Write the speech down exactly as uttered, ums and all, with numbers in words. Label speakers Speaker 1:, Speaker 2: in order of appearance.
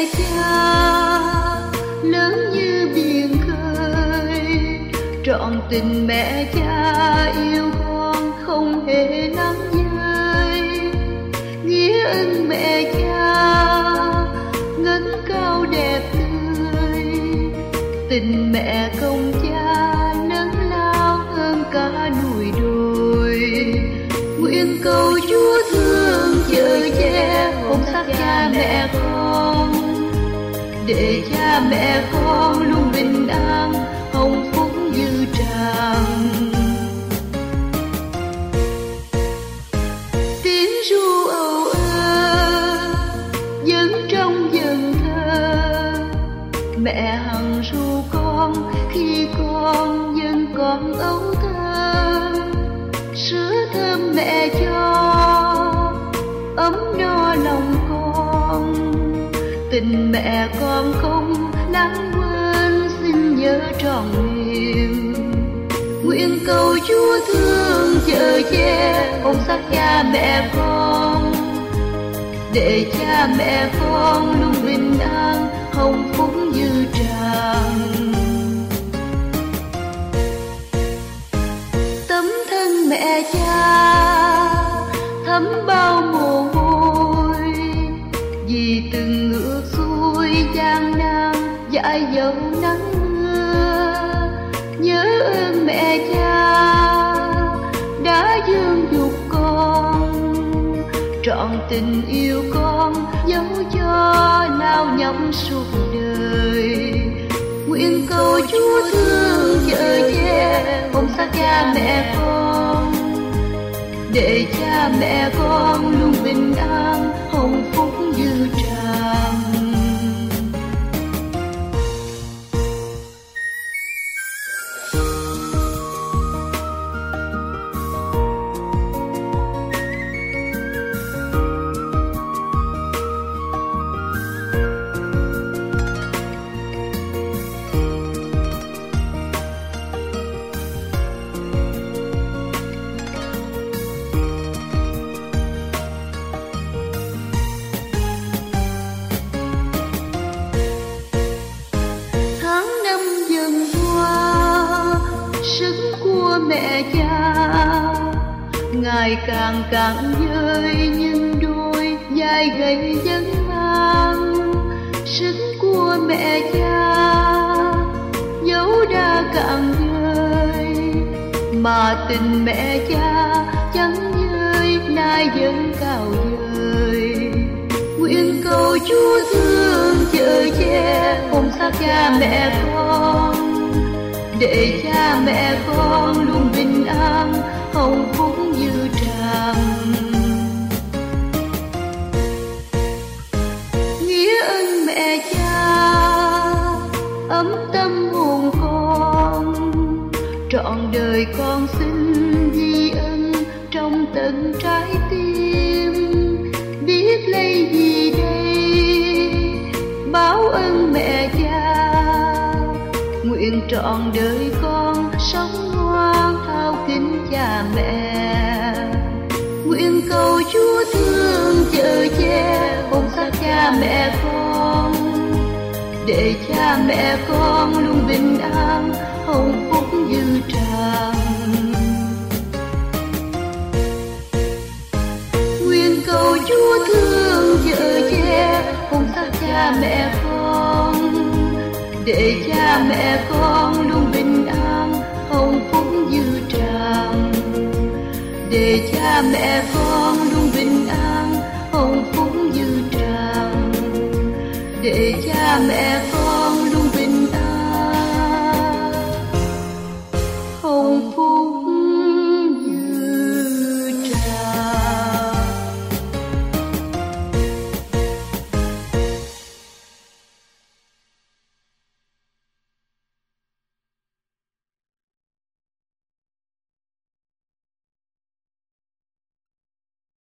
Speaker 1: mẹ cha lớn như biển khơi, trọn tình mẹ cha yêu con không hề nắng rơi. Nghĩa ơn mẹ cha ngấn cao đẹp tươi, tình mẹ công cha lớn lao hơn cả núi đồi. Nguyện cầu Chúa thương chở che ôm sát cha mẹ con, để cha mẹ con luôn bình an hồng phúc dư tràn. Tiếng ru âu ơ vẫn trong dần thơ, mẹ hằng ru con khi con vẫn còn ấu thơ. Sữa thơm mẹ cho ấm no lòng con, tình mẹ con không lãng quên xin nhớ trọn niềm. Nguyện cầu Chúa thương chở che ôm sát cha mẹ con, để cha mẹ con luôn bình an hồng phúc dư tràn. Tấm thân mẹ cha thấm bao mồ hôi, vì từng ngược xuôi gian nan dãi dầu nắng mưa. Nhớ ơn mẹ cha đã dưỡng dục con, trọn tình yêu con dấu cho lao nhậm suốt đời. Nguyện cầu Chúa thương chở che ôm sát cha mẹ con, để cha mẹ con luôn bình an hồng phúc dư tràn. Mẹ cha ngày càng cạn dơi, nhưng đôi vai gầy vẫn mang sức của mẹ cha. Dẫu đã cạn dơi mà tình mẹ cha chẳng dơi, nay vẫn cao dơi. Nguyện cầu Chúa thương chở che ôm sát cha mẹ con, để cha mẹ con luôn bình an hồng phúc dư tràn. Nghĩa ơn mẹ cha ấm tâm hồn con, trọn đời con xin ghi ân trong tận trái tim. Biết lấy gì đây báo ơn mẹ cha, nguyện trọn đời con sống ngoan thao kính cha mẹ. Nguyện cầu Chúa thương chở che ôm sát cha mẹ con, để cha mẹ con luôn bình an hồng phúc dư tràn. Nguyện cầu Chúa thương chở che ôm sát cha mẹ con, để cha mẹ con luôn bình an hồng phúc dư tràn. Để cha mẹ con luôn bình an hồng phúc dư tràn. Để cha mẹ